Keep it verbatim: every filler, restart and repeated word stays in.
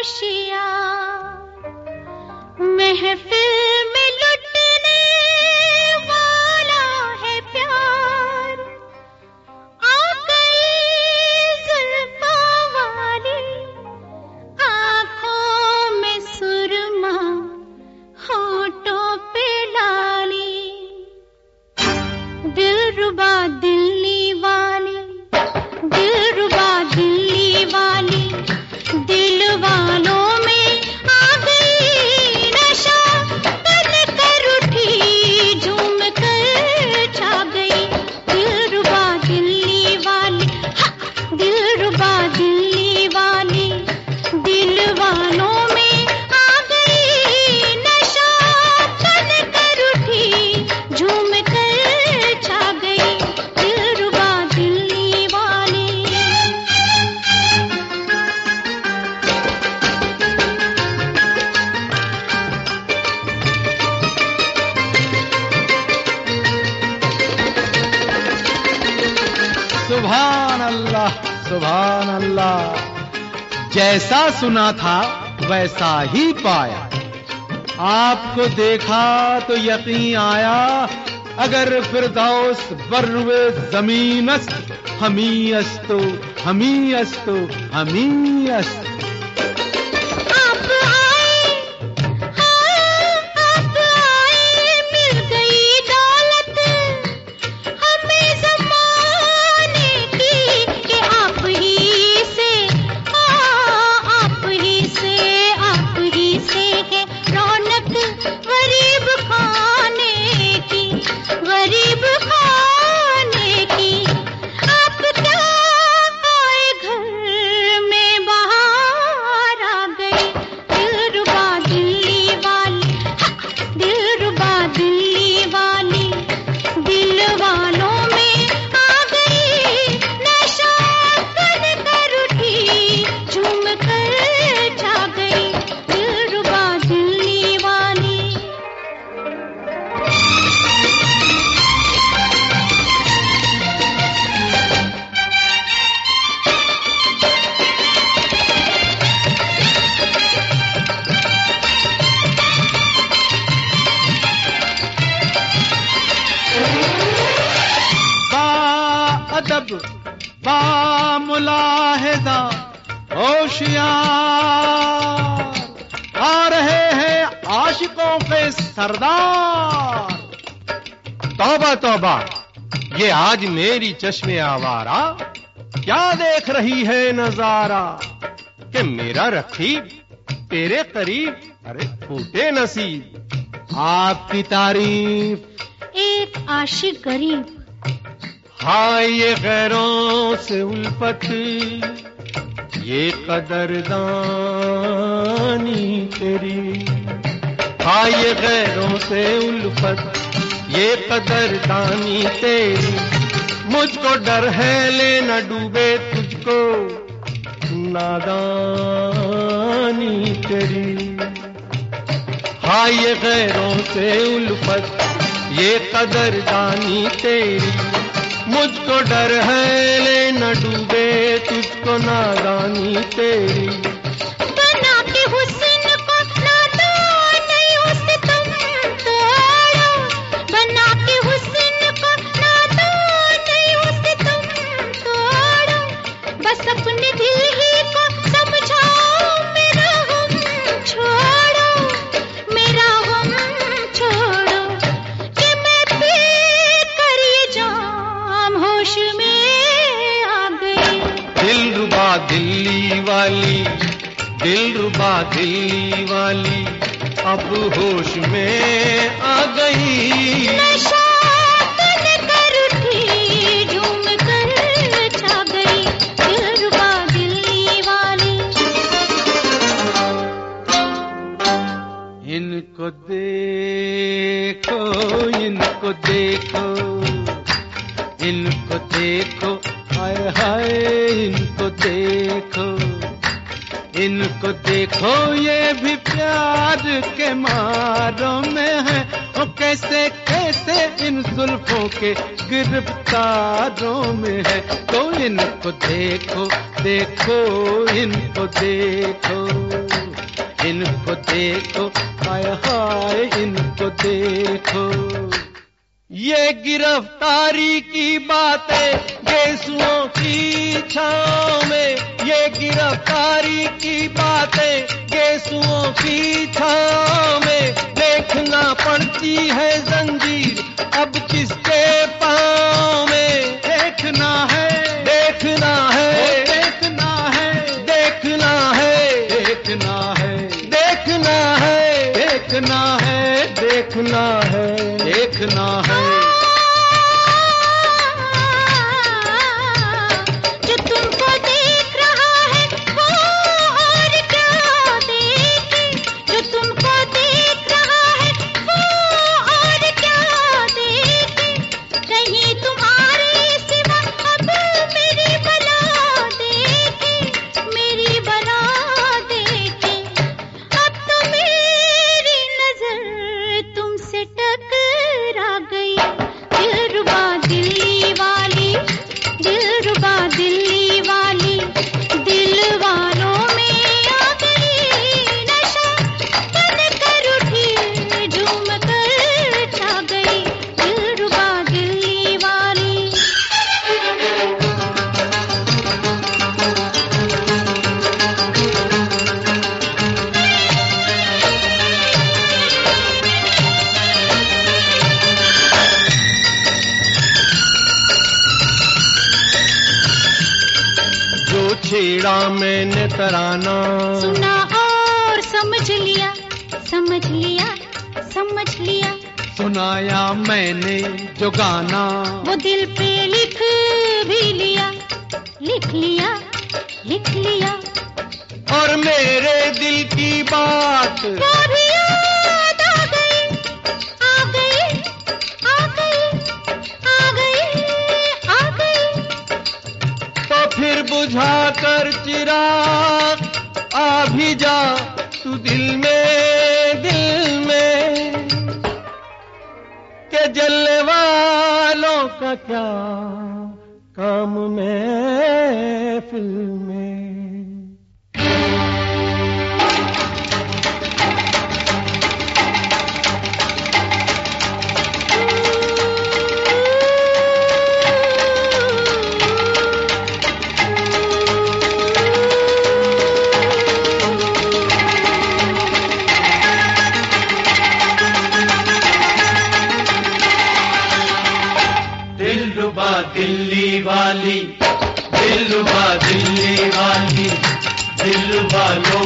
सुभान अल्लाह, सुभान अल्लाह। जैसा सुना था वैसा ही पाया। आपको देखा तो यकीन आया, अगर फिरदौस बर्वे ज़मीनस्त हमी अस्तो हमी अस्तो हमी अस्त। अदब बा मुलाहिदा होशियार, आ रहे हैं आशिकों के सरदार। तौबा तौबा, ये आज मेरी चश्मे आवारा, क्या देख रही है नजारा कि मेरा रकीब तेरे करीब, अरे फूटे नसीब। आपकी तारीफ एक आशिक गरीब। हाय ये गैरों से उल्फत, ये कदरदानी तेरी। हाय ये गैरों से उल्फत, ये कदरदानी तेरी। मुझको डर है ले न डूबे तुझको नादानी तेरी। हाय ये गैरों से उल्फत, ये कदरदानी तेरी। मुझको डर है ले न डूबे तुझको नादानी तेरी। बना के हुस्न को नादान नहीं उसे तुम तोड़ो, बना के हुस्न को नादान नहीं उसे तुम तोड़ो। बस अपने दिल ही को समझाओ, मेरा हम छोड़ो, मेरा हम छोड़ो। कि मैं पी कर ये जाम होश में आ गई। दिलरुबा दिल्ली वाली, दिलरुबा दिल्ली वाली, अब होश में आ गई। नशा तन कर उठी, झूम कर छा गई। दिलरुबा दिल्ली वाली। इनको देखो, इनको देखो, इनको देखो, हाय हाय इनको देखो। इनको देखो, ये भी प्यार के मारों में है। ओ कैसे कैसे इन जुल्फों के गिरफ्तारों में है। तो इनको देखो देखो इनको देखो, इनको देखो हाय हाय इनको देखो। ये गिरफ्तारी की बातें गेसुओं की छांव में, ये गिरफ्तारी की बातें गेसुओं की छांव में, देखना पड़ती है जंजीर अब किसके पाँव में। देखना है देखना है देखना है देखना है देखना है देखना है देखना है देखना है देखना है। जो तुमको देख रहा है वो और क्या देखे, जो तुमको देख रहा है वो और क्या देखे, कहीं तुम्हारे सिवा अब मेरी बला देखे, मेरी बला देखे। अब तो मेरी नजर तुमसे टकरा गई, दिलरुबा दिल्ली वाली, दिलरुबा दिल्ली वाली, दिल वालों में आ गई नशा, तन कर उठी झूम कर छा गई, दिलरुबा दिल्ली वाली। जो छेड़ा मैंने तराना, सुना और समझ लिया, समझ लिया, समझ लिया, सुनाया मैंने जो गाना, वो दिल पे लिख भी लिया, लिख लिया, लिख लिया। और मेरे दिल की बात वो भी याद आ गई, आ गई, आ गई, आ गई, आ गई। तो फिर बुझा कर चिराग आ भी जा तू दिल में, दिल में, के जलने वालों का क्या काम महफिल में। दिलरुबा दिल्ली वाली, दिलरुबा दिल्ली वाली, दिल वालों